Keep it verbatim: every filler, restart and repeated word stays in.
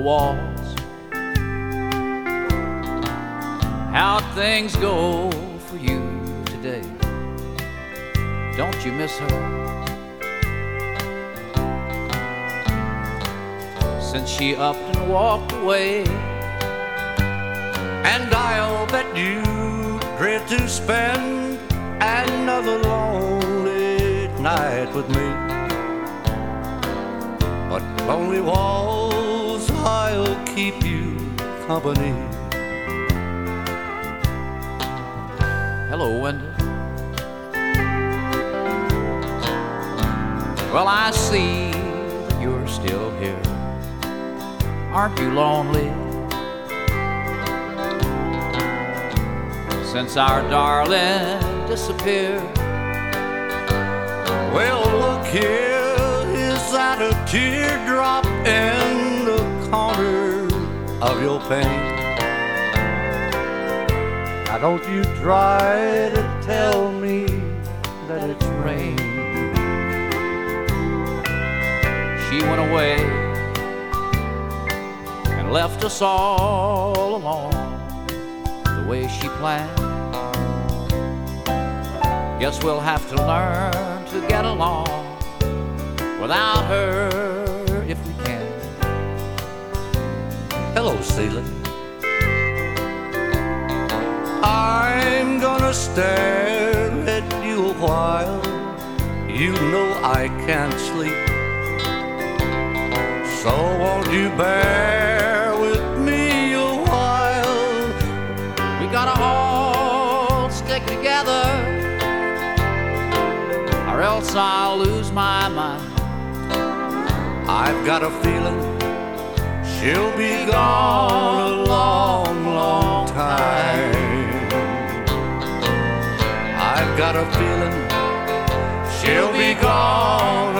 walls. How'd things go for you today? Don't you miss her? Since she upped and walked away, and I'll bet you dread to spend another lonely night with me. But lonely walls, I'll keep you company. Hello, Wendell. Well, I see that you're still here. Aren't you lonely? Since our darling disappeared. Well, look here, is that a teardrop in the corner of your pain? Now don't you try to tell me that it's rain. She went away and left us all alone the way she planned. Guess we'll have to learn to get along without her if we can. Hello, Celia. I'm gonna stare at you a while. You know I can't sleep. So won't you bear with me a while? We gotta all stick together, or else I'll lose my mind. I've got a feeling she'll be gone a long, long time. I've got a feeling she'll be gone